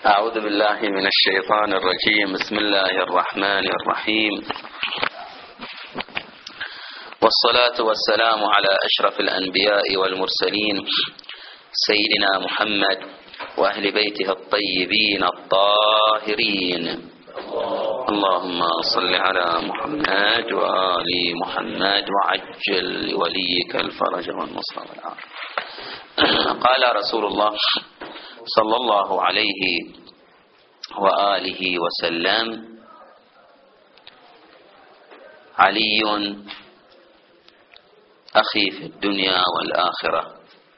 أعوذ بالله من الشيطان الرجيم. بسم الله الرحمن الرحيم، والصلاة والسلام على أشرف الأنبياء والمرسلين سيدنا محمد وأهل بيته الطيبين الطاهرين. اللهم صل على محمد وآل محمد وعجل لوليك الفرج والنصر والعافية. قال رسول الله صلى الله عليه وآله وسلم: علي أخي في الدنيا والآخرة،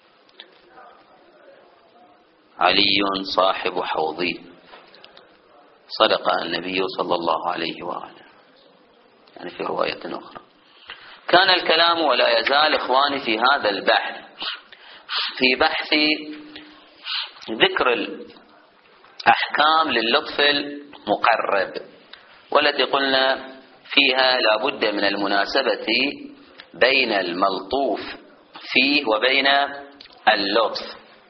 علي صاحب حوضي. صدق النبي صلى الله عليه وآله. يعني في رواية أخرى. كان الكلام ولا يزال إخواني في هذا البحث، في بحث ذكر الأحكام للطف المقرب، والتي قلنا فيها لا بد من المناسبة بين الملطوف فيه وبين اللطف.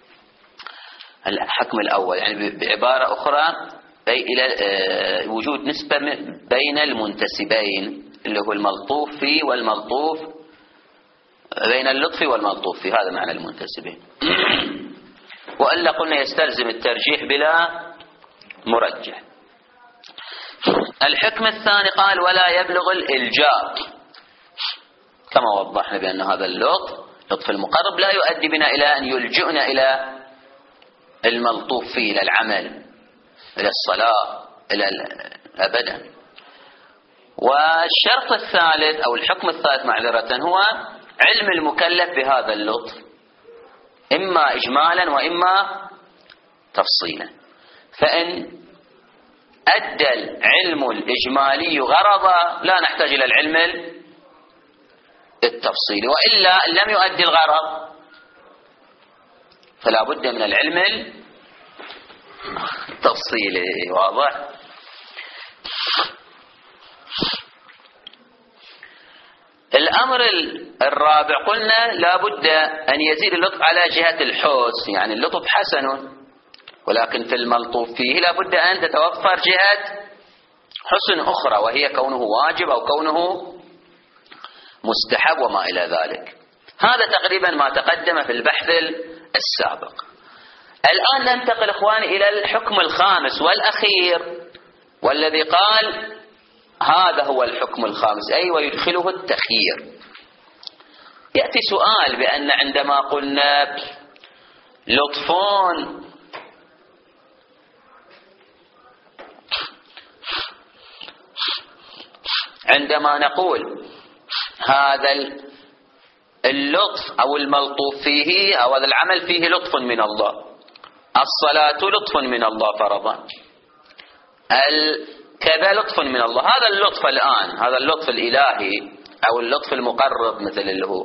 الحكم الأول يعني بعبارة أخرى إلى وجود نسبة بين المنتسبين، اللي هو الملطوف فيه والملطوف، بين اللطف والملطوف فيه، هذا معنى المنتسبين. وإلا قلنا يستلزم الترجيح بلا مرجح. الحكم الثاني قال: ولا يبلغ الإلجاء، كما وضحنا بأن هذا اللطف المقرب لا يؤدي بنا إلى أن يلجئنا إلى الملطوف فيه، إلى العمل، إلى الصلاة، إلى أبدا. والشرط الثالث أو الحكم الثالث معذرة هو علم المكلف بهذا اللطف، إما إجمالا وإما تفصيلا. فإن أدى العلم الإجمالي غرضا لا نحتاج إلى العلم التفصيلي، وإلا لم يؤدي الغرض فلا بد من العلم التفصيلي. واضح؟ الأمر الرابع قلنا لا بد أن يزيد اللطف على جهة الحسن، يعني اللطف حسن، ولكن في الملطوف فيه لا بد أن تتوفر جهة حسن أخرى، وهي كونه واجب أو كونه مستحب وما إلى ذلك. هذا تقريبا ما تقدم في البحث السابق. الآن ننتقل إخواني إلى الحكم الخامس والأخير، والذي قال هذا هو الحكم الخامس، أي ويدخله التخيير. يأتي سؤال بأن عندما قلنا لطفون عندما نقول هذا اللطف أو الملطوف فيه أو هذا العمل فيه لطف من الله، الصلاة لطف من الله فرضا، كذا لطف من الله. هذا اللطف الآن، هذا اللطف الإلهي أو اللطف المقرب، مثل اللي هو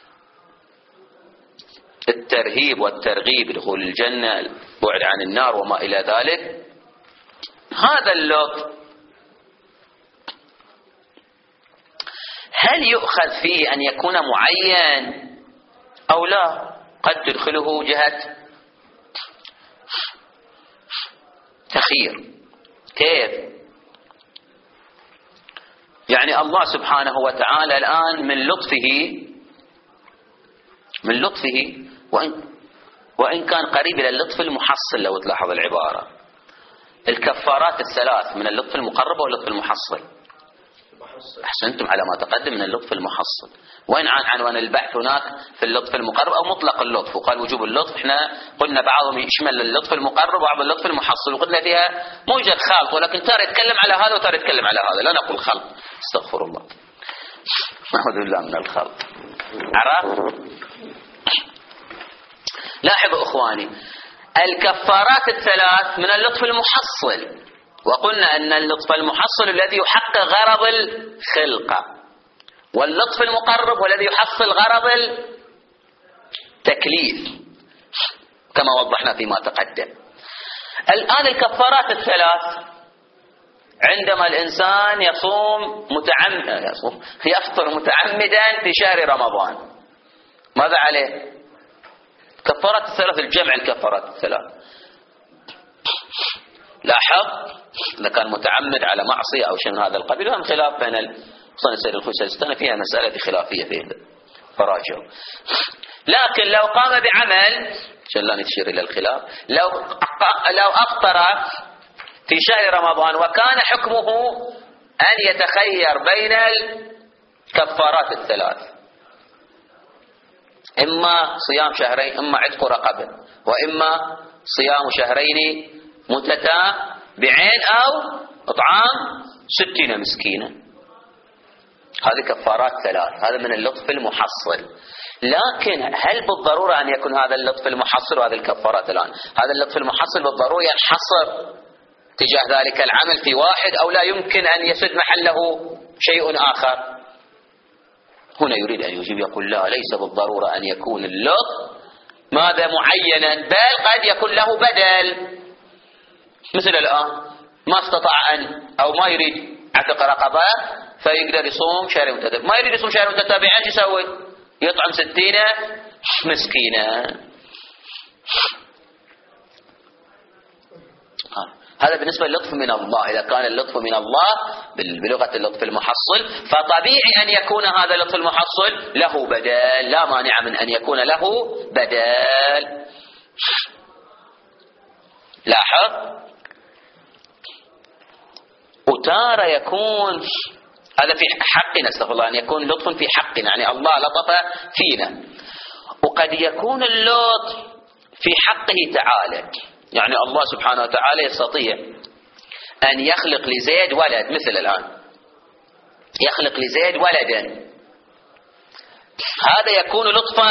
الترهيب والترغيب، دخول الجنة، البعد عن النار وما إلى ذلك. هذا اللطف هل يؤخذ فيه أن يكون معين أو لا؟ قد تدخله جهة تخيير. كيف؟ يعني الله سبحانه وتعالى الآن من لطفه وإن كان قريب إلى اللطف المحصل، لو تلاحظ العبارة، الكفارات الثلاث من اللطف المقرب واللطف المحصل. أحسنتم على ما تقدم من اللطف المحصل. وين عنوان البحث هناك في اللطف المقرب أو مطلق اللطف؟ وقال وجوب اللطف، احنا قلنا بعضهم يشمل اللطف المقرب وبعض اللطف المحصل، وقلنا فيها موجد خلط، ولكن ترى يتكلم على هذا وترى يتكلم على هذا، لا نقول خلط، استغفر الله، نعوذ بالله من الخلط. عرفت؟ لاحظوا إخواني، الكفارات الثلاث من اللطف المحصل، وقلنا أن اللطف المحصل الذي يحقق غرض الخلقة، واللطف المقرب والذي يحصل غرض التكليف كما وضحنا فيما تقدم. الآن الكفارات الثلاث، عندما الإنسان يفطر متعمدا في شهر رمضان، ماذا عليه؟ كفارات الثلاث، الجمع الكفارات الثلاث. لاحظ إذا كان متعمد على معصية أو شيء من هذا القبيل، وهم خلاف بين خصوصا السيد الخوئي فيها مسألة خلافية فيه فراجعوا. لكن لو قام بعمل عشان لا نشير إلى الخلاف، لو أفطر في شهر رمضان وكان حكمه أن يتخير بين الكفارات الثلاث، إما صيام شهرين، إما عتق رقبة، وإما صيام شهرين متتابعين أو إطعام 60 مسكينا، هذه كفارات ثلاث، هذا من اللطف المحصل. لكن هل بالضرورة أن يكون هذا اللطف المحصل وهذه الكفارات الآن؟ هذا اللطف المحصل بالضرورة ينحصر تجاه ذلك العمل في واحد، أو لا يمكن أن يسد محله شيء آخر؟ هنا يريد أن يجيب يقول لا، ليس بالضرورة أن يكون اللطف ماذا معينا، بل قد يكون له بدل. مثل الآن ما استطاع أن أو ما يريد عتق رقبة فيقدر يصوم شهر متتابع، ما يريد يصوم شهر متتابع ايش يسوي؟ يطعم 60 مسكينا. هذا بالنسبة للطف من الله. إذا كان اللطف من الله بلغة اللطف المحصل، فطبيعي أن يكون هذا اللطف المحصل له بدل، لا مانع من أن يكون له بدل. لاحظ، وتارة يكون هذا في حقنا، استغفر الله، أن يكون لطف في حقنا، يعني الله لطف فينا. وقد يكون اللطف في حقه تعالى، يعني الله سبحانه وتعالى يستطيع أن يخلق لزيد ولد، مثل الآن يخلق لزيد ولدا، هذا يكون لطفا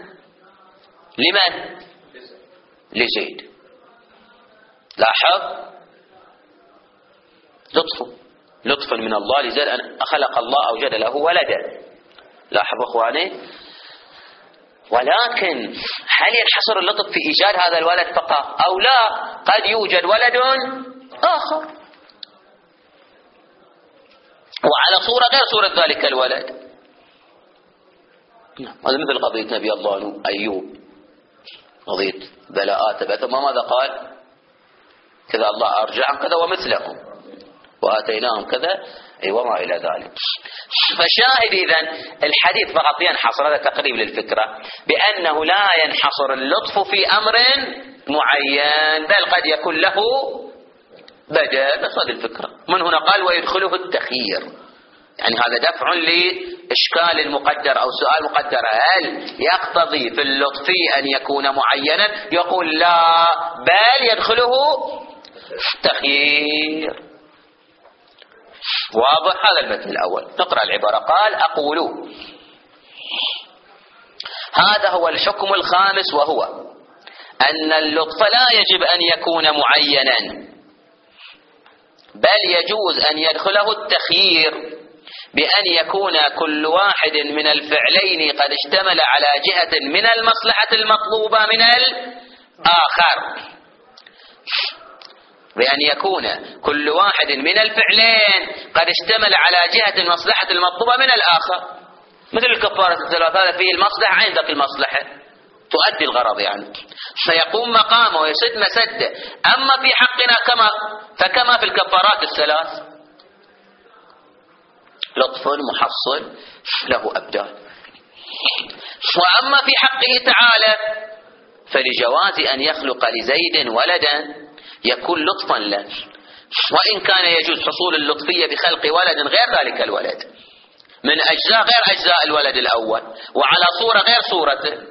لمن؟ لزيد. لاحظ، لطف من الله لزيد أن خلق الله أوجد له ولدا. لاحظ أخواني، ولكن هل ينحصر اللطف في إيجاد هذا الولد فقط أو لا؟ قد يوجد ولد آخر وعلى صورة غير صورة ذلك الولد. هذا مثل قضية نبي الله أيوب، قضية بلاءات ثم ماذا قال؟ كذا الله أرجعهم كذا ومثلهم وآتيناهم كذا وما إلى ذلك. فشاهد إذن الحديث فقط ينحصر، هذا تقريب للفكرة، بأنه لا ينحصر اللطف في أمر معين، بل قد يكون له بدل. بس هذه الفكرة. من هنا قال ويدخله التخيير، يعني هذا دفع لإشكال المقدر أو سؤال مقدر، هل يقتضي في اللطف أن يكون معينا؟ يقول لا، بل يدخله التخيير. واضح؟ هذا المثل الأول. نقرأ العبارة. قال أقول هذا هو الحكم الخامس، وهو أن اللطف لا يجب أن يكون معينا، بل يجوز أن يدخله التخيير بأن يكون كل واحد من الفعلين قد اشتمل على جهة من المصلحة المطلوبة من الآخر، بأن يكون كل واحد من الفعلين قد اشتمل على جهة المصلحة المطلوبة من الآخر. مثل الكفارة الثلاث، هذا فيه المصلحة، عندك المصلحة تؤدي الغرض يعني، فيقوم مقامه ويسد مسده. أما في حقنا فكما في الكفارات الثلاث، لطف محصل له أبدال. وأما في حقه تعالى فلجواز أن يخلق لزيد ولدا يكون لطفا له، وإن كان يجوز حصول اللطفية بخلق ولد غير ذلك الولد، من أجزاء غير أجزاء الولد الأول، وعلى صورة غير صورته.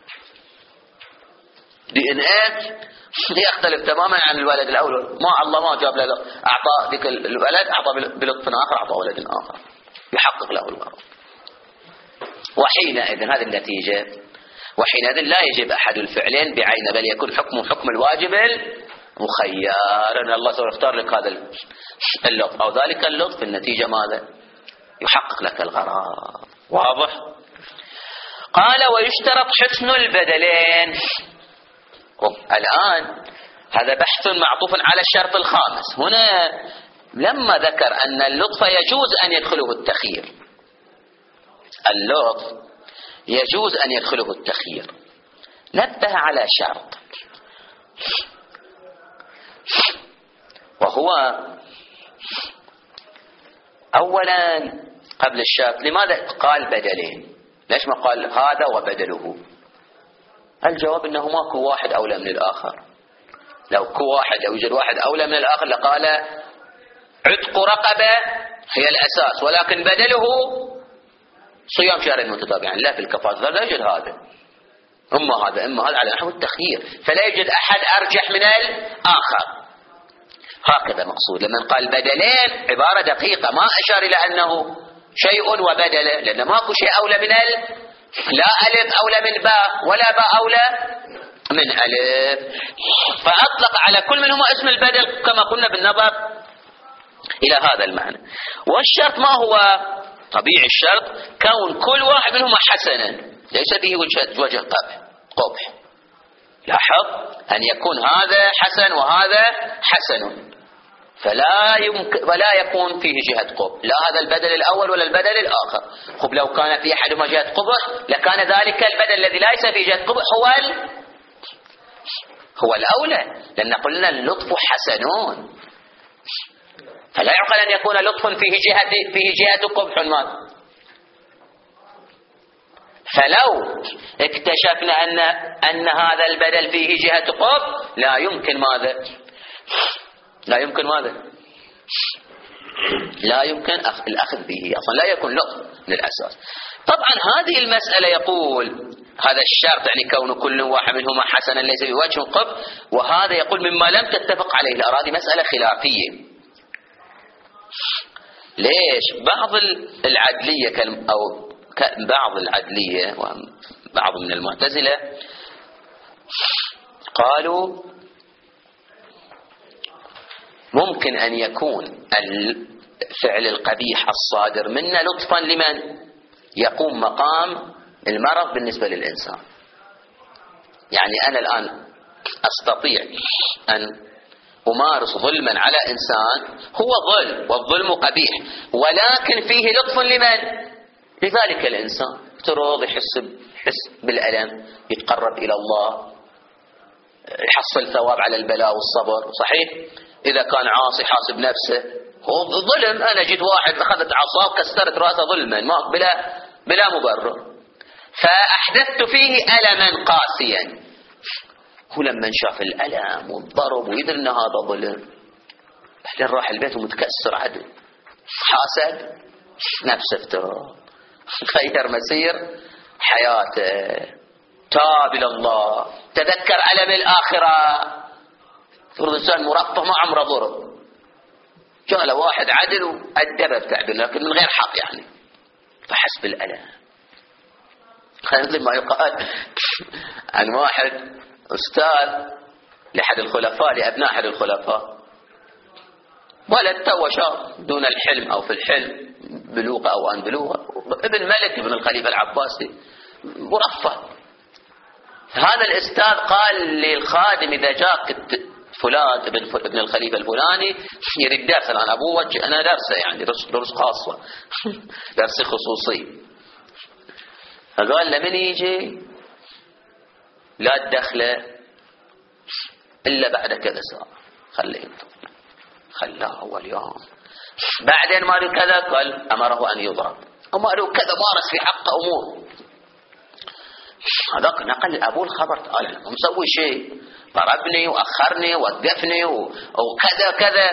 DNA يختلف تماما عن الولد الأول، ما الله ما جاب له، أعطى ذيك الولد، أعطى بلطف آخر، أعطى ولد آخر يحقق له الغرض. وحينئذ هذه النتيجة، وحينئذ لا يجب أحد الفعلين بعينه، بل يكون حكمه حكم الواجب المخير، أن الله سوف يختار لك هذا اللطف أو ذلك اللطف، النتيجة ماذا؟ يحقق لك الغرض. واضح؟ قال ويشترط حسن البدلين. الآن هذا بحث معطوف على الشرط الخامس. هنا لما ذكر أن اللطف يجوز أن يدخله التخيير، اللطف يجوز أن يدخله التخيير، نبه على شرط، فهو أولا قبل الشرط لماذا قال بدلين؟ ليش ما قال هذا وبدله؟ الجواب أنه ماكو واحد أولى من الآخر. لو يوجد واحد أولى من الآخر لقال عتق رقبة هي الأساس، ولكن بدله صيام شهرين متتابعين. لا، في الكفارة لا يوجد هذا، إما هذا على نحو التخيير، فلا يوجد أحد أرجح من الآخر. هكذا مقصود لما قال بدلين، عبارة دقيقة، ما أشار إلى أنه شيء وبدل، لأن ماكو شيء أولى من لا ألف أولى من باء ولا باء أولى من ألف، فأطلق على كل منهما اسم البدل كما قلنا بالنظر إلى هذا المعنى. والشرط ما هو؟ طبيعي الشرط كون كل واحد منهما حسنا ليس به وجه قبح. لاحظ أن يكون هذا حسن وهذا حسن، ولا يكون فيه جهة قبح، لا هذا البدل الأول ولا البدل الآخر. خب لو كان في أحدهما جهة قبح لكان ذلك البدل الذي ليس فيه جهة قبح هو الأولى، لأن قلنا اللطف حسنون، فلا يعقل أن يكون لطف فيه جهة قبح ما. فلو اكتشفنا أن هذا البدل فيه جهة قبح لا يمكن ماذا؟ لا يمكن الأخذ به، أصلا لا يكون لطف من الأساس. طبعا هذه المسألة يقول هذا الشرط يعني كون كل واحد منهما حسنا ليس بوجه قبح، وهذا يقول مما لم تتفق عليه الأراضي، مسألة خلافية. ليش؟ بعض العدلية أو بعض العدلية وبعض من المعتزلة قالوا ممكن أن يكون الفعل القبيح الصادر منا لطفا لمن يقوم مقام المرض بالنسبة للإنسان. يعني أنا الآن أستطيع أن أمارس ظلما على إنسان، هو ظلم والظلم قبيح، ولكن فيه لطف لمن؟ لذلك الإنسان افترض يحس بالألم، يتقرب إلى الله، يحصل ثواب على البلاء والصبر. صحيح إذا كان عاصي حاسب نفسه هو ظلم، أنا جيت واحد أخذت عصا وكسرت رأسه ظلما بلا مبرر، فأحدثت فيه ألما قاسيا. هو لما شاف الألم والضرب ويدري أن هذا ظلم، بعدين راح البيت ومتكسر عدل، حاسد نفسه، افترض غير مسير حياته، تاب إلى الله، تذكر ألم الآخرة. فرض إنسان مرفه ما عمره ضرب، جاء له واحد عدل وأدبه بتعبير لكن من غير حق يعني، فحس بالألم. مثل ما يقال عن واحد أستاذ لأحد الخلفاء، لأبناء أحد الخلفاء، ولد تو شاب دون الحلم أو في الحلم بلوغة أو أن بلوغة، ابن ملك ابن الخليفة العباسي مرفه. هذا الأستاذ قال للخادم إذا جاء فلان ابن الخليفة الفلاني يريد درس، الآن أبوه وجه أنا درسه يعني درس خاصة درس خصوصي، فقال لمن يجي لا تدخله إلا بعد كذا ساعة، خلاه أول يوم. بعدين ما له كذا، قال أمره أن يضرب، وما له كذا مارس في حق أمور. هذاك نقل أبوه الخبر، قال أنا مسوي شيء، ضربني وأخرني ووقفني وكذا كذا.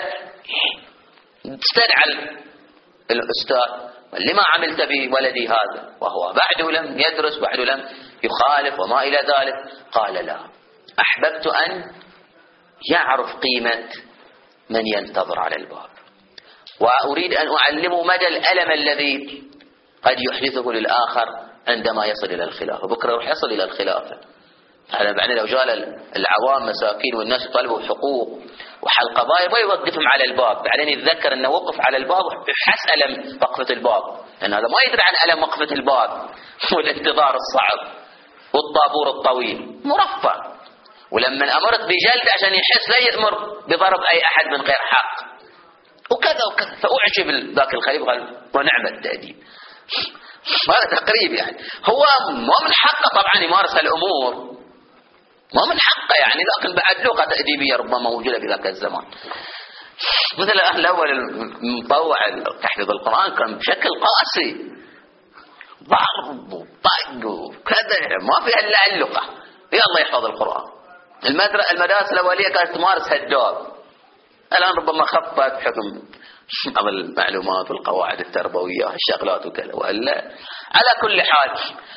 استدعى الأستاذ، لما عملت بولدي هذا وهو بعده لم يدرس، بعده لم يخالف وما إلى ذلك؟ قال لا، أحببت أن يعرف قيمة من ينتظر على الباب، وأريد أن أعلمه مدى الألم الذي قد يحدثه للآخر عندما يصل إلى الخلافة. بكرة راح يصل إلى الخلافة، هذا معنى لو جاء العوام مساكين والناس يطلبوا حقوق وحل قضايا ما يوقفهم على الباب، بعدين يتذكر أنه وقف على الباب وحس ألم وقفة الباب، لأن هذا ما يدري عن ألم وقفة الباب والانتظار الصعب والطابور الطويل، مرفه. ولما أمرت بجلد عشان يحس لا يأمر بضرب أي أحد من غير حق وكذا وكذا. فأعجب ذاك الخليفة قال ونعم التأديب. هذا تقريب يعني، هو ما من حقه طبعا يمارس الأمور، ما من حقه يعني، لكن بعد لغة تأديبية ربما موجودة في ذاك الزمان. مثل الآن الأول المطوع تحفيظ القرآن كان بشكل قاسي، ضرب وطق وكذا، ما فيها إلا اللقة، يلا يحفظ القرآن. المدارس الأولية كانت تمارس هالدور، الآن ربما خفت بحكم بعض المعلومات والقواعد التربوية والشغلات وكذا، وإلا على كل حال.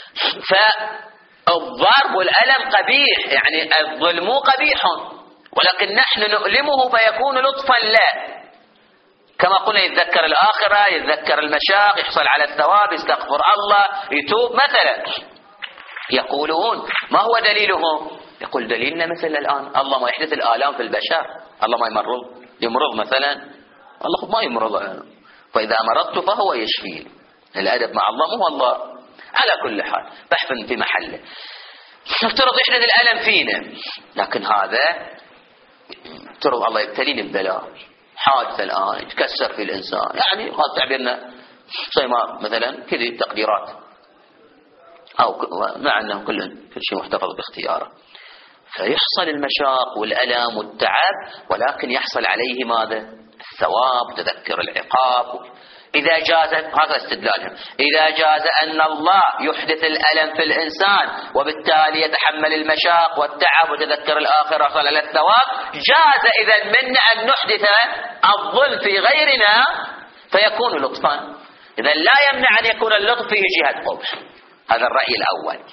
فالضرب والألم قبيح، يعني الظلم قبيح، ولكن نحن نؤلمه فيكون لطفا له، كما قلنا يتذكر الآخرة، يتذكر المشاق، يحصل على الثواب، يستغفر الله، يتوب مثلا. يقولون ما هو دليلهم؟ يقول دليلنا مثل الآن الله ما يحدث الآلام في البشر، الله ما يمرض مثلا، الله ما يمرض، فإذا مرضت فهو يشفيني. الأدب مع الله مو الله. على كل حال بحث في محله. نفترض يحدث الألم فينا، لكن هذا افترض الله يبتليني ببلاء، حادث الآن يتكسر في الإنسان، يعني هذا تعبيرنا زي ما مثلا كذي تقديرات، أو مع أنه كل شيء محتفظ باختياره، فيحصل المشاق والألم والتعب، ولكن يحصل عليه ماذا؟ الثواب، تذكر العقاب. إذا جاز، هذا استدلالهم، إذا جاز أن الله يحدث الألم في الإنسان وبالتالي يتحمل المشاق والتعب وتذكر الآخرة وصل على الثواب، جاز إذا منا أن نحدث الظلم في غيرنا فيكون لطفا. إذا لا يمنع أن يكون اللطف فيه جهة قبح. هذا الرأي الأول.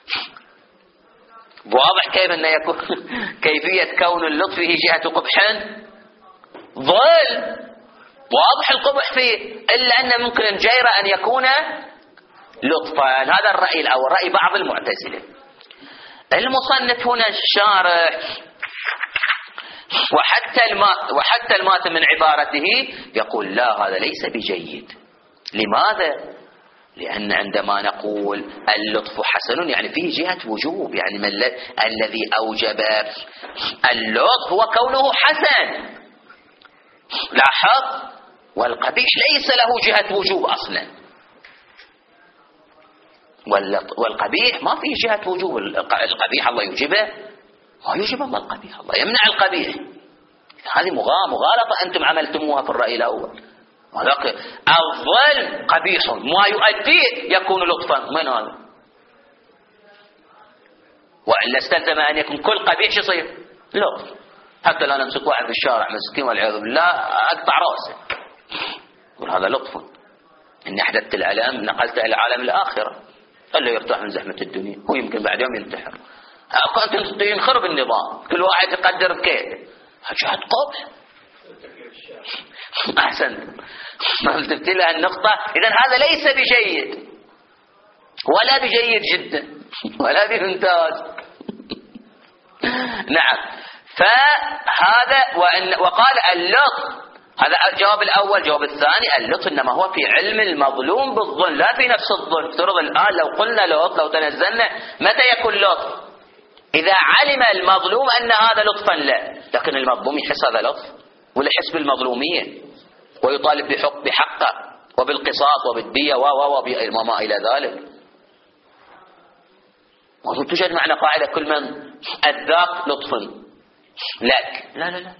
واضح كيف أن يكون كيفية كون اللطف فيه جهة قبح؟ ظلم واضح القبح فيه، إلا أن ممكن الجيرة أن يكون لطفا. هذا الرأي الأول، رأي بعض المعتزلة. المصنف هنا الشارح وحتى الماتم من عبارته يقول لا، هذا ليس بجيد. لماذا؟ لأن عندما نقول اللطف حسن يعني فيه جهة وجوب، يعني الذي أوجب اللطف هو كونه حسن. لاحظ، والقبيح ليس له جهة وجوب أصلا، والقبيح ما فيه جهة وجوب. القبيح الله يوجبه، ما يوجب الله القبيح، الله يمنع القبيح. هذه مغالطة أنتم عملتموها في الرأي الأول. ولكن الظلم قبيح ما يؤديه يكون لطفا، من هذا؟ وإلا استلزم أن يكون كل قبيح يصير لطف. حتى لا نمسك واحد في الشارع مسكين والعياذ بالله أقطع رأسه، يقول هذا لطف، إني أحدثت الألم نقلته إلى عالم الآخرة، خليه يرتاح من زحمة الدنيا، هو يمكن بعد يوم ينتحر. كنت ينخرب النظام، كل واحد يقدر بكيده. جهة قبح. أحسنت، ما قلت لها النقطة. إذن هذا ليس بجيد ولا بجيد جدا ولا بممتاز. نعم. فهذا وقال اللطف، هذا الجواب الأول. الجواب الثاني، اللطف إنما هو في علم المظلوم بالظلم، لا في نفس الظلم. افترض الآن لو قلنا لطف، لو تنزلنا متى يكون لطف؟ إذا علم المظلوم أن هذا لطفا له، لكن المظلوم يحس هذا لطف ولا يحس بالمظلومية ويطالب بحقه وبالقصاص وبالدية وما إلى ذلك. وتوجد معنى قاعدة كل من أذاك لطف لك. لا لا لا،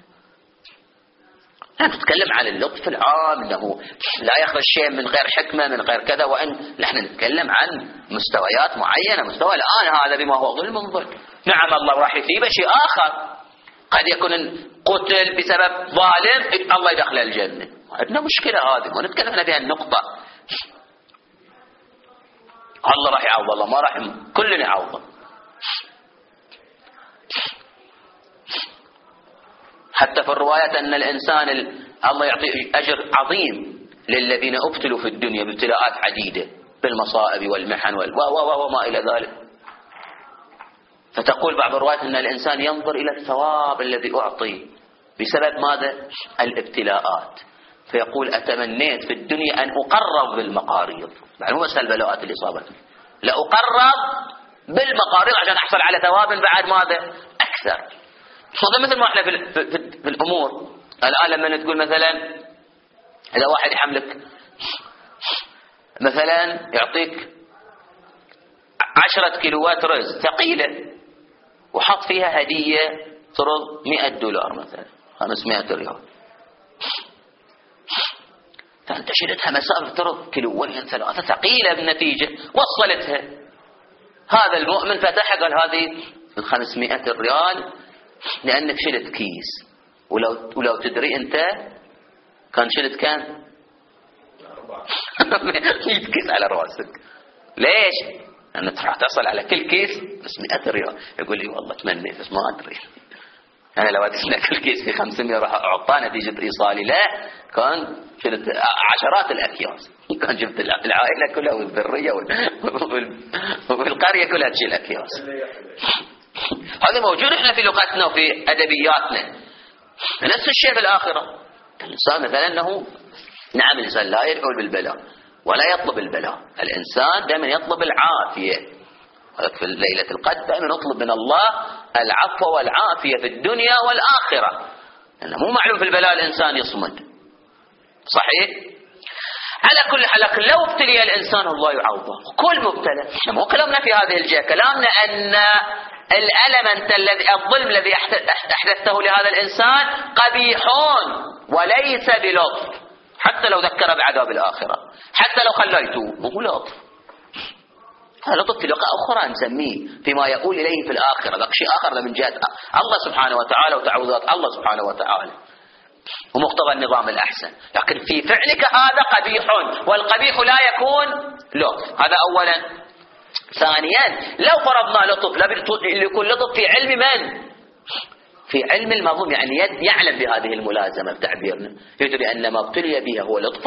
نتكلم عن اللطف العام، أنه لا يخرج شيء من غير حكمة من غير كذا، وأن نحن نتكلم عن مستويات معينة. مستوى الآن هذا بما هو ظلم. نعم الله راح يثيبه شيء آخر، قد يكون قتل بسبب ظالم الله يدخل الجنة، عندنا مشكلة هذه ونتكلم بها النقطة. الله راح يعوض، الله ما راح، كلنا يعوض. حتى في الروايات أن الإنسان الله يعطي أجر عظيم للذين ابتلوا في الدنيا بابتلاءات عديدة بالمصائب والمحن وما إلى ذلك. فتقول بعض الروايات أن الإنسان ينظر إلى الثواب الذي أعطي بسبب ماذا؟ الابتلاءات، فيقول أتمنيت في الدنيا أن أقرب بالمقاريض، يعني مو بس البلاءات اللي صابتني، لا أقرب بالمقاريض عشان أحصل على ثواب بعد ماذا؟ أكثر. هذا مثل ما احنا في الأمور الآن، لما تقول مثلا إذا واحد يحملك مثلا يعطيك 10 كيلوات رز ثقيلة وحط فيها هدية فرض $100 مثلا 500 ريال، فأنت شلتها مسافة افترض كيلوين 3 ثقيلة بالنتيجة، وصلتها. هذا المؤمن فتح قال هذه 500 ريال لأنك شلت كيس، ولو تدري أنت كان شلت كم 100 كيس على رأسك. ليش؟ أنت راح تصل على كل كيس 500 ريال. يقول لي والله تمنيت بس ما أدري، أنا لو أدري كل كيس في 500 راح أعطاه نتيجة إيصالي. لا، كان شلت عشرات الأكياس، كان جبت العائلة كلها والذرية والقرية كلها تشيل أكياس. هذا موجود احنا في لغتنا وفي أدبياتنا. نفس الشيء في الآخرة. الإنسان مثلا أنه نعم الإنسان لا يدعو بالبلاء ولا يطلب البلاء، الإنسان دائما يطلب العافية. في ليلة القدر دائما نطلب من الله العفو والعافية في الدنيا والآخرة، لأنه مو معلوم في البلاء الإنسان يصمد. صحيح؟ على كل حال لو ابتلي الإنسان الله يعوضه. كل مبتلى، احنا مو كلامنا في هذه الجهة، كلامنا أن الألم الظلم الذي أحدثته لهذا الإنسان قبيحون وليس بلطف، حتى لو ذكر بعذاب الآخرة، حتى لو خليته مو لطف. هذا لطف في لغة أخرى نسميه فيما يقول إليه في الآخرة، ذاك شيء آخر من جهة الله سبحانه وتعالى وتعوذات الله سبحانه وتعالى ومقتضى النظام الأحسن. لكن في فعلك هذا قبيح، والقبيح لا يكون لطف. هذا أولا. ثانيا، لو فرضنا لطف يكون لطف في علم من؟ في علم المظلوم، يعني يعلم بهذه الملازمة بتعبيرنا، يدري أن ما ابتلي به هو لطف،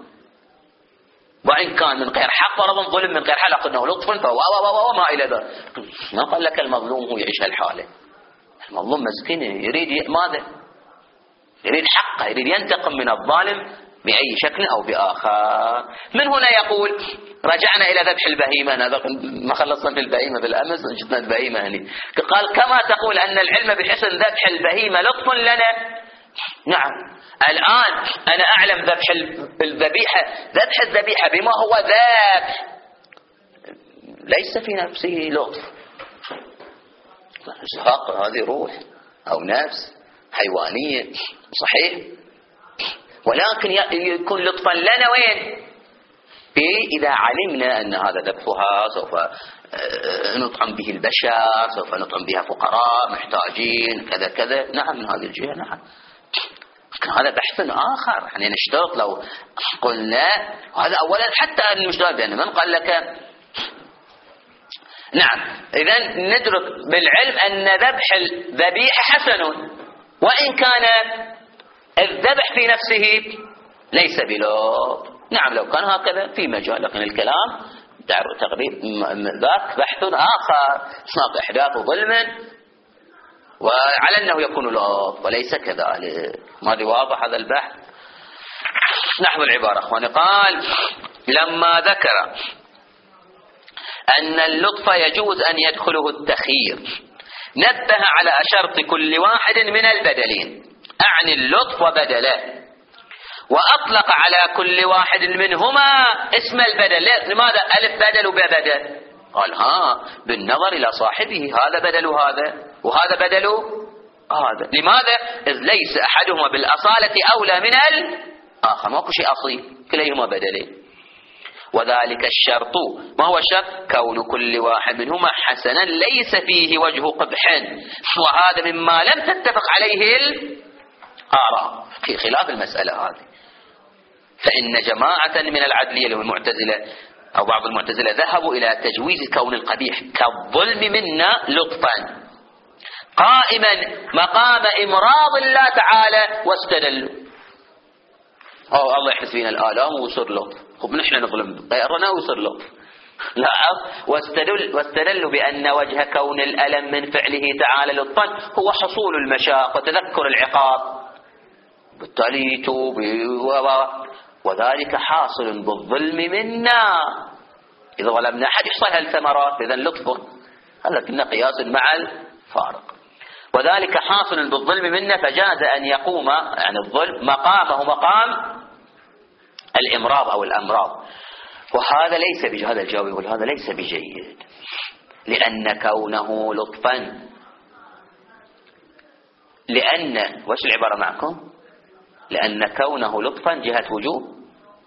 وإن كان من غير حق، فرضا ظلم من غير حق لكنه لطف، فهو وما إلى ذلك. ما قال لك المظلوم هو يعيش هالحالة. المظلوم مسكين يريد ماذا؟ يريد حقه، يريد ينتقم من الظالم بأي شكل أو بآخر. من هنا يقول رجعنا إلى ذبح البهيمة. ما خلصنا في البهيمة بالأمس، جدنا البهيمة هني. قال كما تقول أن العلم بحسن ذبح البهيمة لطف لنا. نعم، الآن أنا أعلم ذبح الذبيحة، ذبح الذبيحة بما هو ذبح ليس في نفسه لطف. إزهاق هذه روح أو نفس حيوانية، صحيح، ولكن يكون لطفا لنا وين؟ إذا علمنا أن هذا ذبحها سوف نطعم به البشر، سوف نطعم بها فقراء محتاجين كذا كذا. نعم، من هذه الجهة نعم. لكن هذا بحث آخر، يعني نشترط لو قلنا هذا أولا حتى المشترط بأن من قال لك نعم. إذن ندرك بالعلم أن ذبح الذبيحة حسن، وإن كان الذبح في نفسه ليس بلطف. نعم، لو كان هكذا في مجال، لكن الكلام تقريب ذاك بحث آخر، هناك إحداث ظلم وعلى أنه يكون لطف وليس كذلك. ما واضح هذا البحث؟ نحو العبارة أخواني. قال لما ذكر أن اللطف يجوز أن يدخله التخيير، نبه على شرط كل واحد من البدلين، أعني اللطف وبدله، وأطلق على كل واحد منهما اسم البدل. لماذا ألف بدل وببدل؟ قال بالنظر إلى صاحبه، هذا بدل هذا وهذا بدل هذا. لماذا؟ إذ ليس أحدهما بالأصالة أولى من الآخر، ماكو شيء أصيل، كليهما بدلين. وذلك الشرط، ما هو الشرط؟ كون كل واحد منهما حسنا ليس فيه وجه قبح، وهذا مما لم تتفق عليه الآراء في خلاف المسألة هذه. فإن جماعة من العدلية والمعتزلة أو بعض المعتزلة ذهبوا إلى تجويز كون القبيح كالظلم منا لطفا قائما مقام إمراض الله تعالى، واستدلوا الله يحس فينا الآلام ويصير لطف، خب نحن نظلم غيرنا ويصير لطف. لا، واستدلوا بأن وجه كون الألم من فعله تعالى لطفا هو حصول المشاق وتذكر العقاب، بالتالي يتوب، وذلك حاصل بالظلم منا. إذا ظلمنا أحد يحصل هالثمرات، إذن لطف. هذا كنا قياس مع الفارق. وذلك حاصل بالظلم منا، فجاز أن يقوم يعني الظلم مقامه مقام الإمراض أو الأمراض. وهذا ليس بجيد، هذا الجواب يقول هذا ليس بجيد، لأن كونه لطفا، لأن وش العبارة معكم؟ لأن كونه لطفا جهة وجوب.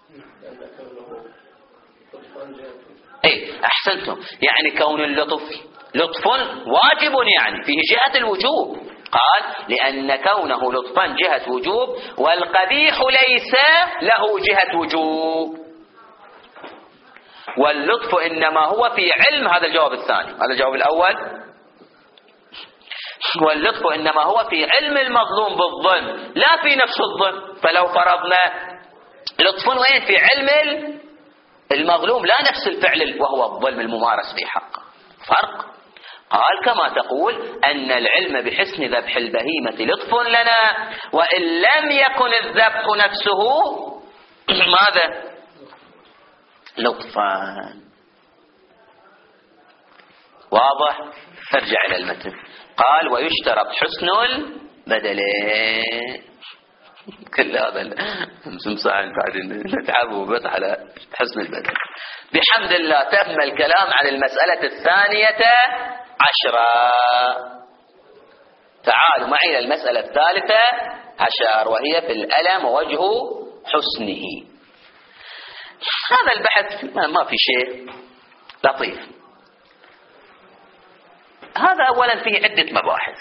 اي احسنتم، يعني كون اللطف لطف واجب يعني فيه جهة الوجوب. قال لأن كونه لطفا جهة وجوب، والقبيح ليس له جهة وجوب، واللطف إنما هو في علم. هذا الجواب الثاني، هذا الجواب الأول. واللطف إنما هو في علم المظلوم بالظلم لا في نفس الظلم. فلو فرضنا لطف وين؟ في علم المظلوم لا نفس الفعل وهو الظلم الممارس في حقه، فرق. قال كما تقول أن العلم بحسن ذبح البهيمة لطف لنا، وإن لم يكن الذبح نفسه ماذا؟ لطفا. واضح؟ ارجع إلى المتن. قال ويشترط حسن البدلين. كل هذا سمسان قاعدين نتعبوا بس على حسن البدل. بحمد الله تم الكلام عن المسألة 12. تعالوا معي إلى المسألة 13، وهي في الألم ووجه حسنه. هذا البحث ما في شيء لطيف. هذا أولا فيه عدة مباحث.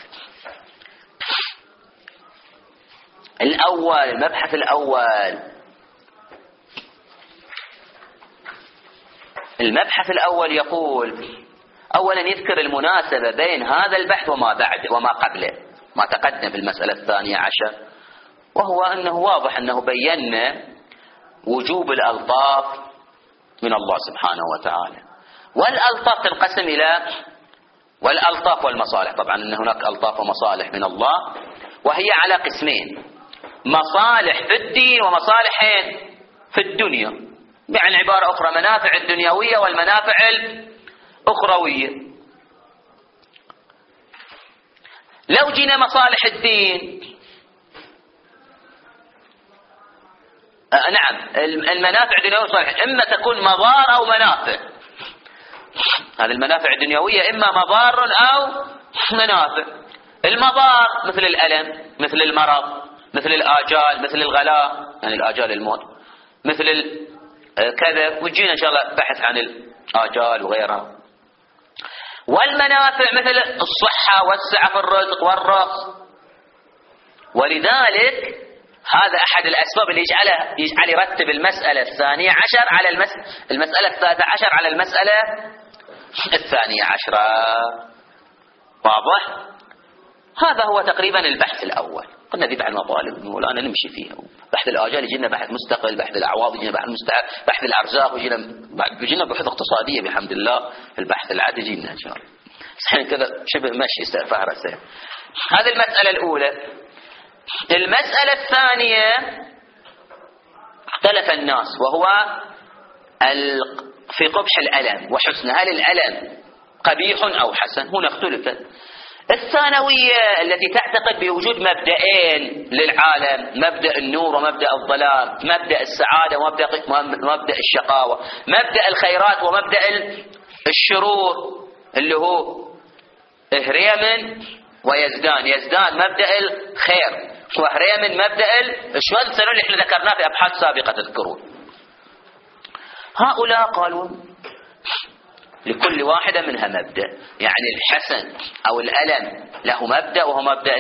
الأول، المبحث الأول يقول أولا يذكر المناسبة بين هذا البحث وما قبله، ما تقدم في المسألة 12، وهو أنه واضح أنه بينا وجوب الألطاف من الله سبحانه وتعالى. والألطاف تنقسم إلى والألطاف والمصالح، طبعا أن هناك ألطاف ومصالح من الله، وهي على قسمين: مصالح في الدين ومصالح في الدنيا. يعني عبارة أخرى منافع الدنيوية والمنافع الأخروية. لو جينا مصالح الدين، نعم المنافع الدنيوية والمصالح إما تكون مضار أو منافع. هذه المنافع الدنيوية إما مضار أو منافع. المضار مثل الألم، مثل المرض، مثل الآجال، مثل الغلاء، يعني الآجال الموت، مثل كذا، وجينا إن شاء الله بحث عن الآجال وغيرها. والمنافع مثل الصحة والسعة في الرزق والرخص. ولذلك هذا أحد الأسباب اللي يجعل يرتب المسألة 12 على المسألة 13 على المسألة 12. واضح؟ هذا هو تقريبا البحث الأول. قلنا ذي بعد المطالب مولانا نمشي فيها. بحث الآجال يجينا بحث مستقل، بحث الأعواض يجينا بحث مستقل، بحث الأرزاق يجينا بحث اقتصادية بحمد الله. البحث العادي يجينا إن شاء الله. صحيح كذا شبه ماشي فهرسة. هذه المسألة الأولى. المسألة الثانية اختلف الناس، وهو في قبح الألم وحسن. هل الألم قبيح أو حسن؟ هنا اختلفت. الثانوية التي تعتقد بوجود مبدئين للعالم، مبدأ النور ومبدأ الظلام، مبدأ السعادة ومبدأ الشقاوة، مبدأ الخيرات ومبدأ الشرور، اللي هو هريمن ويزدان. يزدان مبدأ الخير، وهريمن مبدأ شو المثال اللي احنا ذكرناه في أبحاث سابقة تذكرون. هؤلاء قالوا لكل واحدة منها مبدأ، يعني الحسن أو الألم له مبدأ وهو مبدأ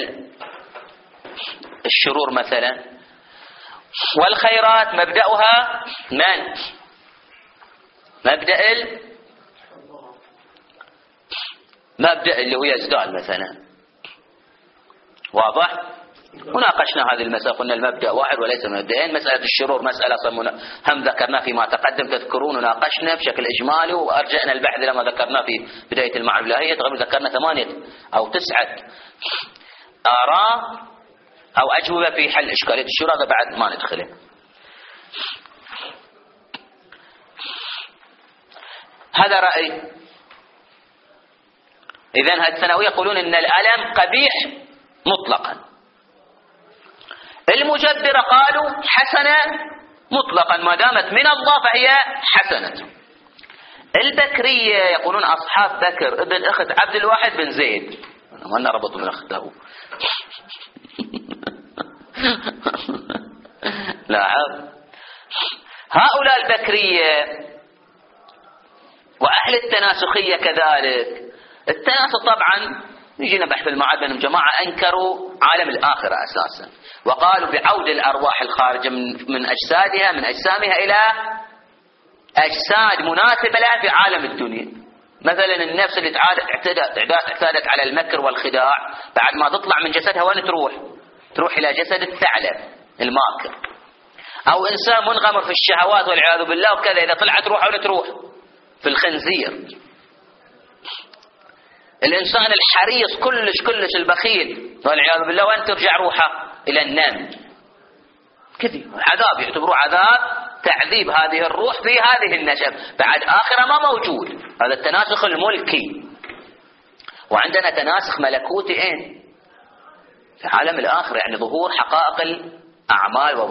الشرور مثلا. والخيرات مبدأها من؟ مبدأ اللي هو يزداد مثلا. واضح؟ وناقشنا هذه المسألة، قلنا المبدأ واحد وليس مبدئين. مسألة الشرور مسألة هم ذكرنا فيما تقدم تذكرون، وناقشنا بشكل إجمالي، وأرجعنا البحث لما ذكرنا في بداية المعرفة الإلهية. تقريبا ذكرنا 8 أو 9 آراء أو أجوبة في حل إشكالية الشرور. هذا بعد ما ندخله. هذا رأي. إذن هذه الثانوية يقولون إن الألم قبيح مطلقا. المجبرة قالوا حسنة مطلقا، ما دامت من الله فهي حسنة. البكرية يقولون أصحاب بكر ابن أخت عبد الواحد بن زيد، ما ربطوا من أخته لاحظ هؤلاء البكرية وأهل التناسخية كذلك. التناسخ طبعا يجي نبح في المعاد بأنهم جماعة أنكروا عالم الآخرة أساسا، وقالوا بعود الأرواح الخارجة من أجسادها من أجسامها إلى أجساد مناسبة لها في عالم الدنيا. مثلا النفس اللي اعتادت على المكر والخداع بعد ما تطلع من جسدها وين تروح إلى جسد الثعلب الماكر. أو إنسان منغمر في الشهوات والعياذ بالله وكذا، إذا طلعت روحه ولا تروح في الخنزير. الإنسان الحريص كلش البخيل والعياذ بالله وين ترجع روحه إلى النمل. كذي عذاب، يعتبروه عذاب تعذيب هذه الروح في هذه النسب، بعد آخرة ما موجود. هذا التناسخ الملكي. وعندنا تناسخ ملكوتي في عالم الآخرة، يعني ظهور حقائق الأعمال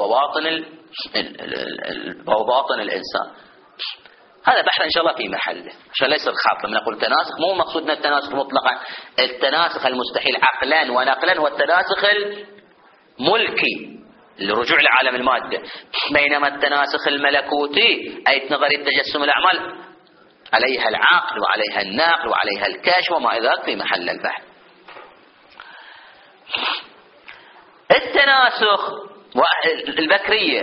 وبواطن الإنسان. هذا بحث إن شاء الله في محله عشان لا يصير خاطئ. لما نقول تناسخ مو مقصودنا التناسخ مطلقا، التناسخ المستحيل عقلا ونقلا هو التناسخ الملكي الرجوع لعالم المادة، بينما التناسخ الملكوتي أي نظرية تجسم الأعمال عليها العقل وعليها النقل وعليها الكشف وما إلى ذلك في محل البحث. التناسخ البكرية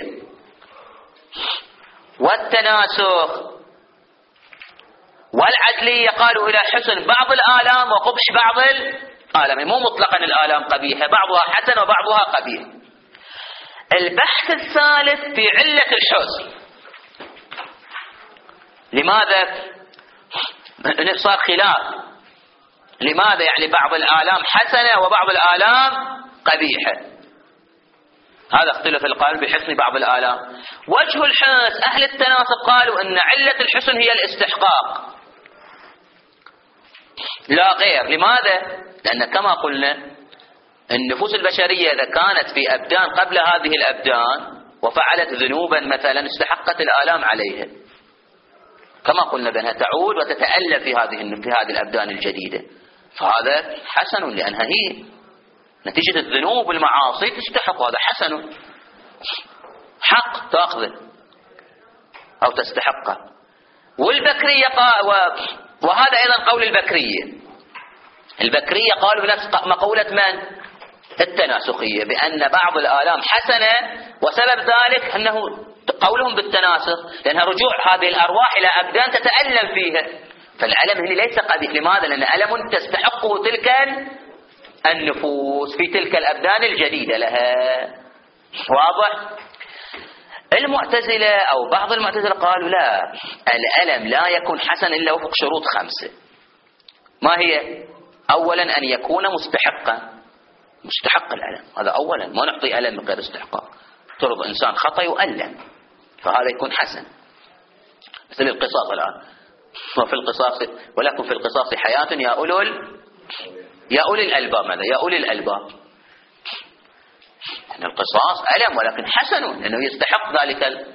والتناسخ والعدلية قالوا إلى حسن بعض الآلام وقبح بعض الآلام، مو مطلقا الآلام قبيحة، بعضها حسن وبعضها قبيح. البحث الثالث في علة الحزن. لماذا صار خلاف؟ لماذا يعني بعض الآلام حسنة وبعض الآلام قبيحة؟ هذا اختلف القائل بحسن بعض الآلام. وجه الحسن أهل التناسق قالوا أن علة الحسن هي الاستحقاق لا غير. لماذا؟ لأن كما قلنا النفوس البشرية إذا كانت في أبدان قبل هذه الأبدان وفعلت ذنوبا مثلا استحقت الآلام عليها، كما قلنا بأنها تعود وتتألم في هذه الأبدان الجديدة، فهذا حسن لأنها هي نتيجة الذنوب والمعاصي تستحق، هذا حسن حق تأخذه أو تستحقه. والبكرية وهذا أيضا قول البكرية قالوا بنفس مقولة من؟ التناسخية، بأن بعض الآلام حسنة وسبب ذلك أنه قولهم بالتناسخ لأنها رجوع هذه الأرواح إلى أبدان تتألم فيها، فالألم هنا ليس قبيح. لماذا؟ لأن ألم تستحقه تلك النفوس في تلك الأبدان الجديدة لها. واضح؟ المعتزلة أو بعض المعتزلة قالوا لا، الألم لا يكون حسن إلا وفق شروط 5. ما هي؟ أولا أن يكون مستحق الألم، هذا أولا، ما نعطي ألم من غير استحقاق. ترضى إنسان خطأ يؤلم فهذا يكون حسن، مثل القصاص الآن، وفي القصاص ولكن في القصاص حياة يا أولي الألباب. ماذا يا أولي الألباب؟ يعني القصاص ألم ولكن حسن لأنه يستحق ذلك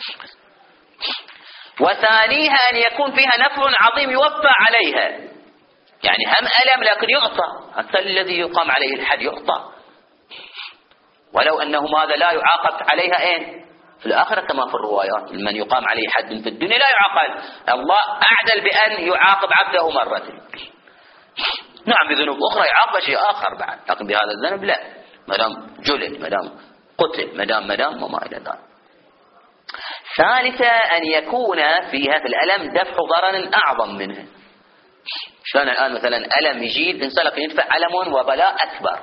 وثانيها أن يكون فيها نفع عظيم يوفى عليها، يعني هم ألم لكن يعطى، حتى الذي يقام عليه الحد يعطى، ولو أنه ماذا لا يعاقب عليها في الآخرة كما في الروايات، من يقام عليه حد في الدنيا لا يعاقب، الله أعدل بأن يعاقب عبده مرة. نعم بذنوب أخرى يعاقب شيء آخر بعد، لكن بهذا الذنب لا، مدام جلد مدام قتل مدام وما إلى ذلك. ثالثا أن يكون فيها في الألم دفع ضرر أعظم منه. شلون الآن مثلا ألم يجيد الإنسان لكن يدفع ألم وبلاء أكبر،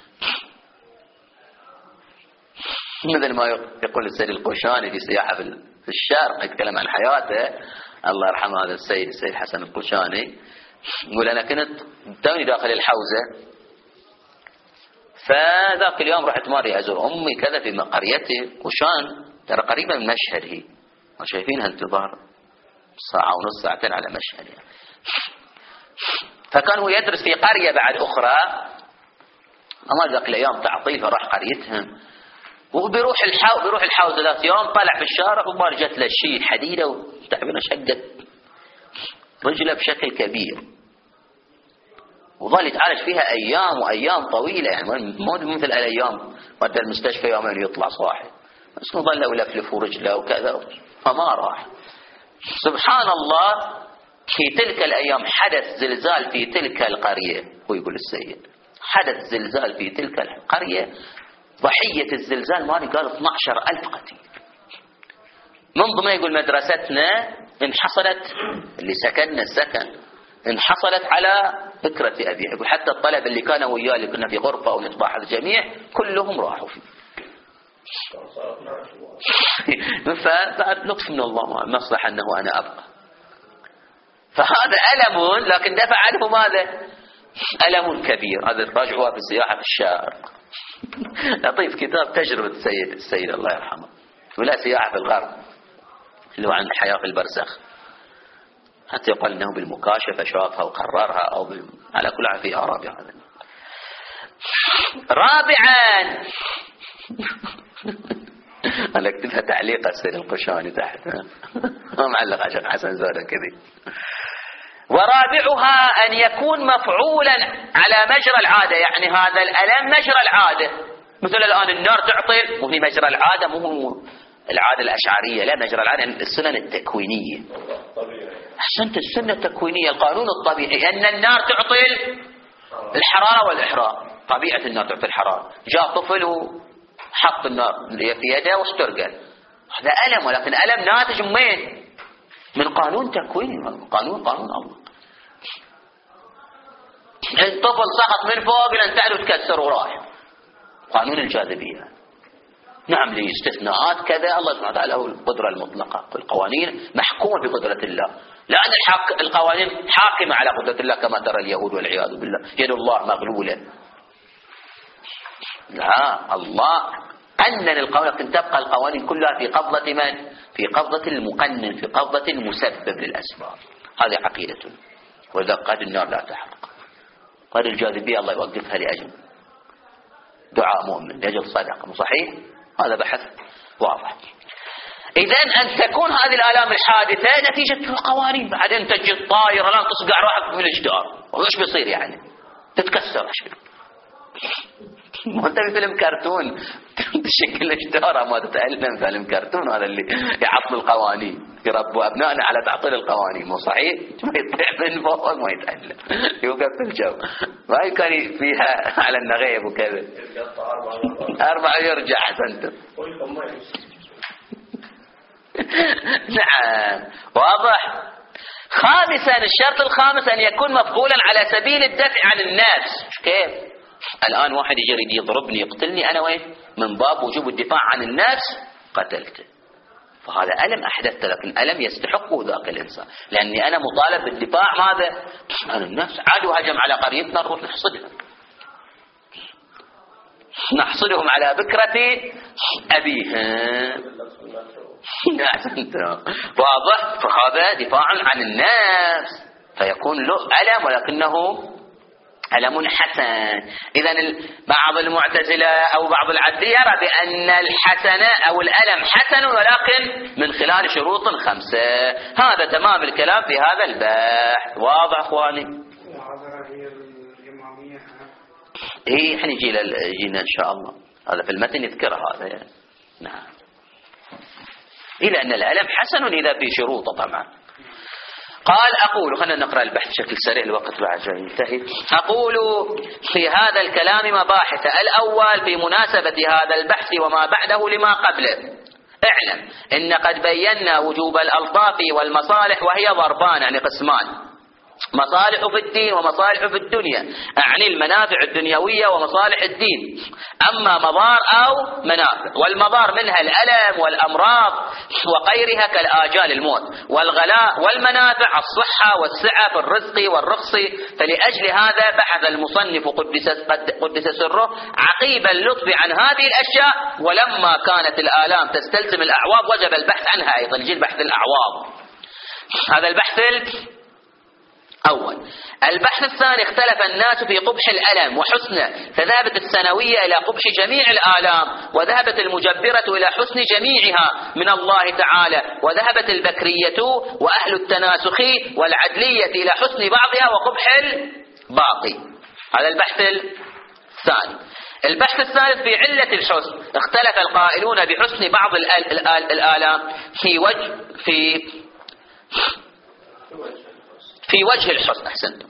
مثل ما يقول السيد القوشاني في سياحة في الشرق يتكلم عن حياته، الله يرحمه هذا السيد حسن القوشاني، يقول أنا كنت توني داخل الحوزة، فذاك اليوم رحت ماري أزور أمي كذا في قريتي قوشان، ترى قريبة من مشهد، هي ما شايفينها انتظار ساعة ونص ساعتين على مشهد يعني. فكان هو يدرس في قرية بعد أخرى، أما ذاك الأيام تعطيل فراح قريتهم، وبيروح الحوزة ذات يوم طلع في الشارع وما جت له شيء حديدة وتعبنا شقت رجله بشكل كبير، وظل يتعالج فيها أيام وأيام طويلة، يعني مو مثل الأيام ودى المستشفى يومين يطلع صاحي، بس ظلوا يلفلفوا رجله وكذا فما راح. سبحان الله، في تلك الأيام حدث زلزال في تلك القرية. ويقول السيد حدث زلزال في تلك القرية، ضحية الزلزال مالي قال 12,000 قتيل. من ضمن يقول مدرستنا انحصلت، اللي سكننا السكن انحصلت على فكرة أبي. يقول حتى الطلبة اللي كانوا وياه اللي كنا في غرفة ونتباحث الجميع كلهم راحوا فيه. فبعد لطف من الله، مصلحة أنه أنا أبقى. فهذا ألم، لكن دفع عنه ماذا؟ ألم كبير. هذا راجعوها في السياحة في الشارق. لطيف كتاب تجربة السيد الله يرحمه، ولا سياحة في الغرب اللي هو عن الحياة في البرزخ، حتى يقال أنه بالمكاشفة شافها وقررها أو على كل حال في آراء هذا. رابعا أنا أكتبها تعليق السيد القشاني تحت، ما معلق عشان حسن زودة كذي. ورابعها أن يكون مفعولا على مجرى العادة، يعني هذا الألم مجرى العادة، مثل الآن النار تعطل، وهي مجرى العادة، مو العادة الأشعرية، لا مجرى العادة يعني السنن التكوينية. أحسنت، السنة التكوينية، القانون الطبيعي أن النار تعطل الحرارة والإحراق. طبيعة النار تعطل الحرارة. جاء طفل وحط النار في يده واسترقل، هذا ألم، ولكن ألم ناتج من قانون تكويني، قانون الله. الطفل سقط من فوق لن تعلو تكسر وراح، قانون الجاذبية. نعم لي استثناءات كذا، الله سبحانه وتعالى له القدرة المطلقة، القوانين محكومة بقدرة الله، لا أن القوانين حاكمة على قدرة الله كما ترى اليهود والعياذ بالله، يد الله مغلولة. لا، الله قنن القوانين، لكن تبقى القوانين كلها في قبضة من؟ في قبضة المقنن، في قبضة المسبب للأسباب. هذه عقيدتنا. وإذا قد النار لا تحرق، قد الجاذبية الله يوقفها لأجل دعاء مؤمن، لأجل صدقة، مو صحيح؟ هذا بحث واضح. إذن أن تكون هذه الآلام الحادثة نتيجة القوانين. بعد أن تجي الطائرة الآن تصقع روحك من الجدار، وإيش بيصير يعني؟ تتكسر. ما أنت في فيلم كرتون تشكل الجدار، ما تتألم فيلم كرتون، هذا اللي يعطل القوانين، يربوا أبنائنا على تعطيل القوانين، مو صحيح؟ ما يطيح من فوق ما يتألم، يوقف في الجو، ما كان فيها على النغيب وكذا 4 يرجع. أحسنتم. نعم، واضح. خامسا، الشرط الخامس أن يكون مفعولا على سبيل الدفع عن الناس. كيف؟ الآن واحد يجي يضربني يقتلني، أنا وين؟ من باب وجوب الدفاع عن الناس قتلته، فهذا ألم أحدثته، لكن ألم يستحقه ذاك الإنسان، لأني أنا مطالب بالدفاع ماذا؟ عن الناس. عادوا هجم على قريتنا، نروح نحصدهم على بكرة أبيهم. واضح؟ فهذا دفاع عن الناس، فيكون له ألم ولكنه ألم حسن. إذن بعض المعتزلة أو بعض العدلية يرى بأن الحسن أو الألم حسن، ولكن من خلال شروط 5. هذا تمام الكلام في هذا البحث. واضح أخواني؟ إيه، حنجينا إن شاء الله، هذا في المتن يذكر هذا يعني. نعم، إلى أن الألم حسن إذا في شروطه طبعا. قال أقول، خلينا نقرأ البحث بشكل سريع، الوقت بعد جاي ينتهي. أقول في هذا الكلام مباحث. الأول في مناسبة هذا البحث وما بعده لما قبله. اعلم إن قد بينا وجوب الألطاف والمصالح، وهي ضربان يعني قسمان: مصالح في الدين ومصالح في الدنيا، أعني المنافع الدنيوية ومصالح الدين، أما مضار أو منافع. والمضار منها الألم والأمراض وغيرها كالآجال الموت والغلاء، والمنافع الصحة والسعة في الرزق والرخص. فلأجل هذا بحث المصنف قدس سره عقيب اللطف عن هذه الأشياء، ولما كانت الآلام تستلزم الأعواض وجب البحث عنها أيضا. يجي بحث الأعواض، هذا البحث أول. البحث الثاني: اختلف الناس في قبح الألم وحسنه، فذهبت السنوية إلى قبح جميع الآلام، وذهبت المجبرة إلى حسن جميعها من الله تعالى، وذهبت البكرية وأهل التناسخ والعدلية إلى حسن بعضها وقبح الباقي. هذا البحث الثاني. البحث الثالث في علة الحسن. اختلف القائلون بحسن بعض الآلام في وجه الحسن. أحسنتم.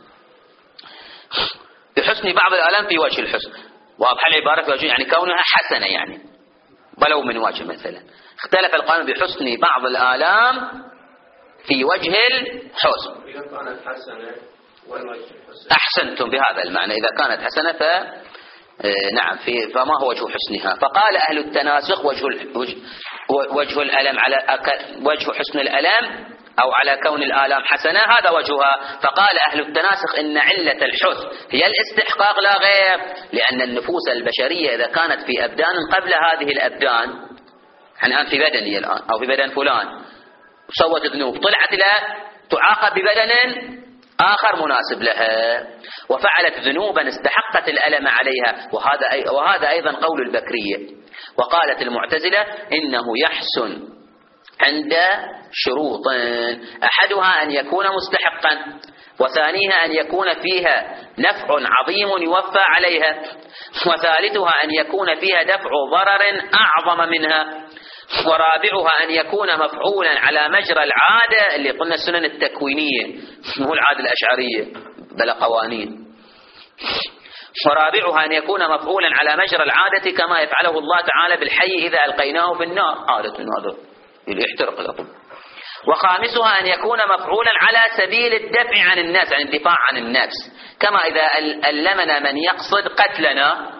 بحسن بعض الآلام في وجه الحسن. واضح العبارة في وجه يعني كونها حسنة يعني ولو من وجه مثلا. اختلف القائلون بحسن بعض الآلام في وجه الحسن. إذا كانت حسنة والوجه الحسن. أحسنتم بهذا المعنى. إذا كانت حسنة نعم فما هو وجه حسنها؟ فقال أهل التناسخ وجه الألم على وجه حسن الألم أو على كون الآلام حسنة هذا وجهها. فقال أهل التناسخ إن علة الحسن هي الاستحقاق لا غير، لأن النفوس البشرية إذا كانت في أبدان قبل هذه الأبدان، الآن في بدني الآن أو في بدن فلان سوت ذنوب طلعت إلى تعاقب ببدن آخر مناسب لها وفعلت ذنوبا استحقت الألم عليها، وهذا أيضا قول البكرية. وقالت المعتزلة إنه يحسن عند شروط، أحدها أن يكون مستحقا، وثانيها أن يكون فيها نفع عظيم يوفى عليها، وثالثها أن يكون فيها دفع ضرر أعظم منها، ورابعها أن يكون مفعولا على مجرى العادة اللي قلنا السنن التكوينية مو العادة الأشعرية بل قوانين. ورابعها أن يكون مفعولا على مجرى العادة كما يفعله الله تعالى بالحي إذا ألقيناه في النار عادة هذا يحترق الأطب. وخامسها أن يكون مفعولا على سبيل الدفع عن النفس، عن الدفاع عن النفس، كما إذا ألمنا من يقصد قتلنا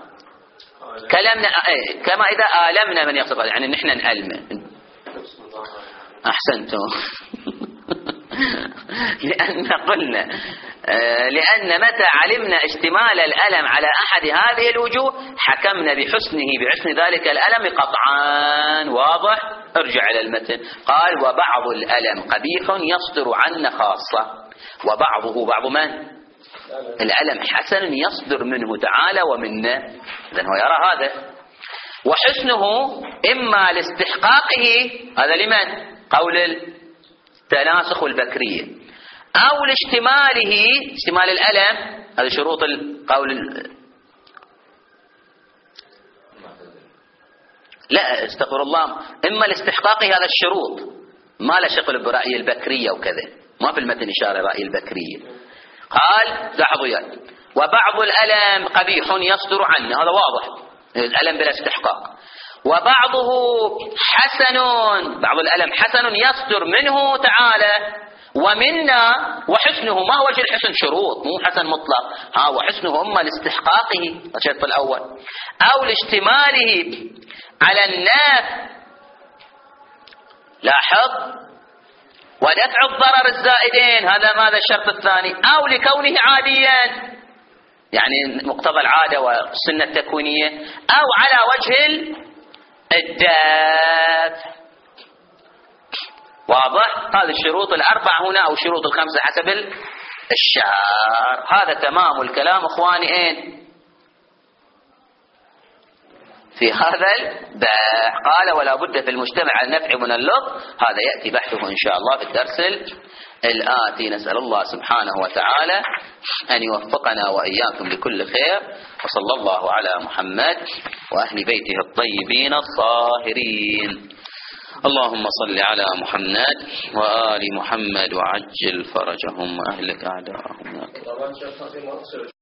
كما إذا آلمنا من يقصد يعني نحن نألمه. أحسنتم. لأن متى علمنا اشتمال الألم على أحد هذه الوجوه حكمنا بحسن ذلك الألم قطعا. واضح؟ ارجع إلى المتن. قال وبعض الألم قبيح يصدر عنا خاصة، وبعضه بعض من؟ الألم حسن يصدر منه تعالى ومنا، إذن هو يرى هذا. وحسنه إما لاستحقاقه، هذا لمن؟ قول التناسخ البكرية، أو لاشتماله، اشتمال الألم، هذا شروط القول لا استغفر الله، إما لاستحقاقه هذا الشروط، ما له شغل برأي البكرية وكذا، ما في المتن إشارة رأي البكرية. قال لاحظوا يعني وبعض الألم قبيح يصدر عنه، هذا واضح الألم بلا استحقاق. وبعضه حسن، بعض الألم حسن يصدر منه تعالى ومنا. وحسنه ما هو وجه الحسن؟ شروط مو حسن مطلق، وحسنه اما لاستحقاقه الشرط الأول أو لاشتماله على الناس، لاحظ، ودفع الضرر الزائدين، هذا ماذا الشرط الثاني، أو لكونه عاديا يعني مقتضى العادة والسنة التكوينية، أو على وجه الدافع. واضح؟ هذه الشروط الأربع هنا أو الشروط الخمسة حسب الشعر. هذا تمام الكلام إخواني في هذا الباب. قال ولا بد في المجتمع النفع من اللطف، هذا يأتي بحثه إن شاء الله في الدرس الآتي. نسأل الله سبحانه وتعالى أن يوفقنا وإياكم لكل خير، وصلى الله على محمد وأهل بيته الطيبين الطاهرين. اللهم صل على محمد وآل محمد وعجل فرجهم وأهلك أعداءهم.